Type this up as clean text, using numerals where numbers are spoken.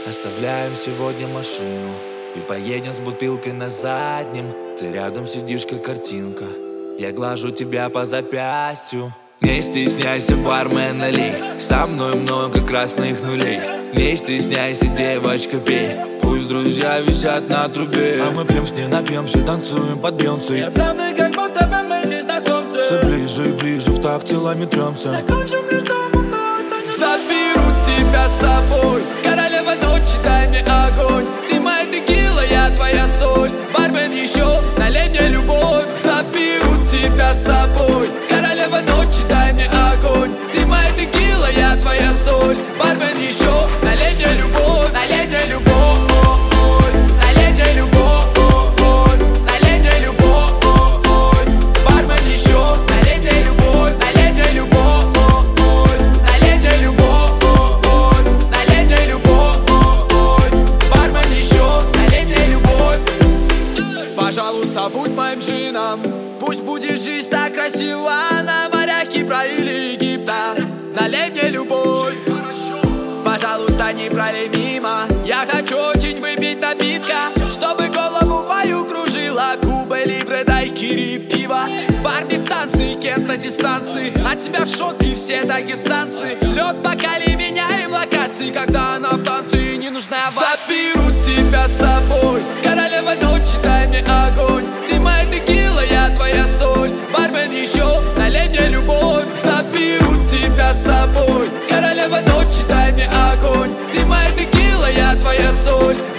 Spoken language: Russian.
Оставляем сегодня машину и поедем с бутылкой на заднем. Ты рядом сидишь, как картинка, я глажу тебя по запястью. Не стесняйся, бармен, налей, со мной много красных нулей. Не стесняйся, девочка, пей, пусть друзья висят на трубе. А мы пьем с ней, напьемся, танцуем под Бейонсе. Я пьяный, как будто бы мы незнакомцы. Все ближе и ближе, в такт телами трёмся. Закончим лишь дома, но это не Заберу тебя с собой, королева ночи, дай мне огонь. Ты моя текила, я твоя соль. Бармен, еще налей мне любовь. Заберу тебя с собой, королева ночи, дай мне огонь. Ты моя текила, я твоя соль. Бармен, еще налей мне любовь. Налей мне любовь. Налей мне любовь. Налей мне любовь. Бармен, еще налей мне любовь. Налей мне любовь. Налей мне любовь. Налей мне любовь. Бармен, еще налей мне любовь. Пожалуйста, будь моим джином. Пусть будет жизнь так красива на морях Кипра или Египта. Налей мне любовь. Пожалуйста, не пролей мимо. Я хочу очень выпить напитка, чтобы голову мою кружила. Куба, либре, дайкири, пиво. Барби в танце, кент на дистанции. От тебя в шоке все дагестанцы. Лед в бокале, меняем локации. Когда она в танце, не нужна овации. Заберу тебя с собой, королева ночи, дай мне огонь. Ты моя текила, я твоя соль. Бармен, еще налей мне любовь. Заберу тебя с собой, королева ночи, дай мне огонь. Ты моя текила, я твоя соль.